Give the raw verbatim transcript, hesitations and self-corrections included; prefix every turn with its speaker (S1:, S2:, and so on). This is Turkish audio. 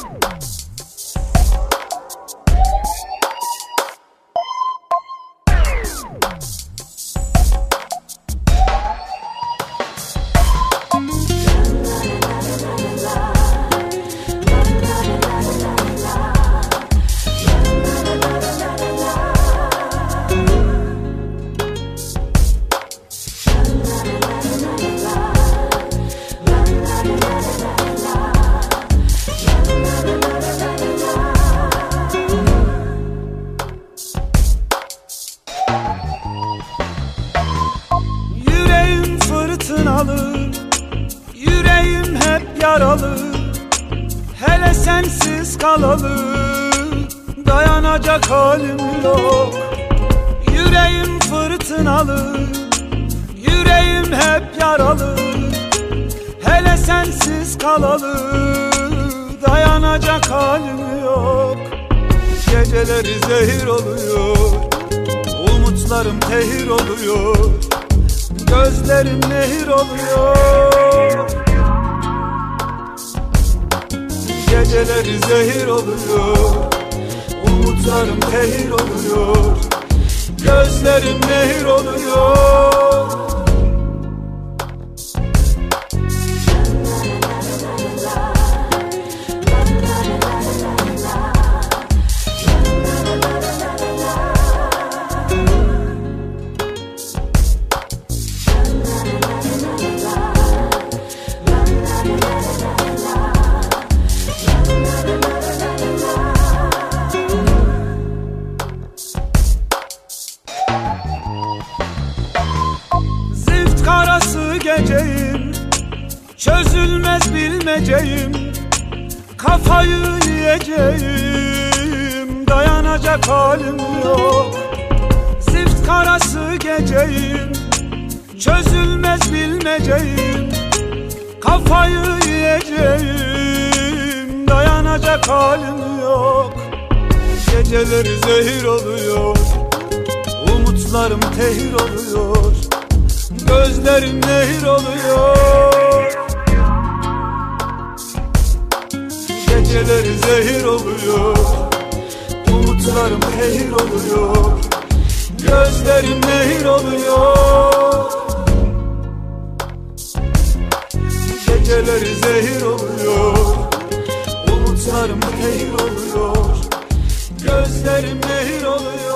S1: Yüreğim fırtınalı, yüreğim hep yaralı. Hele sensiz kalalı, dayanacak halim yok. Yüreğim fırtınalı, yüreğim hep yaralı. Hele sensiz kalalı, dayanacak halim yok. Geceleri zehir oluyor, umutlarım tehir oluyor. Gözlerim nehir oluyor. Geceleri zehir oluyor, umutlarım tehir oluyor. Gözlerim nehir oluyor. Karası geceyim, çözülmez bilmeceyim. Kafayı yiyeceğim, dayanacak halim yok. Zift karası geceyim, çözülmez bilmeceyim. Kafayı yiyeceğim, dayanacak halim yok. Geceleri zehir oluyor, umutlarım tehir oluyor. Gözlerim nehir oluyor. Geceleri zehir oluyor, umutlarım tehir oluyor. Gözlerim nehir oluyor. Geceleri zehir oluyor, umutlarım tehir oluyor. Gözlerim nehir oluyor.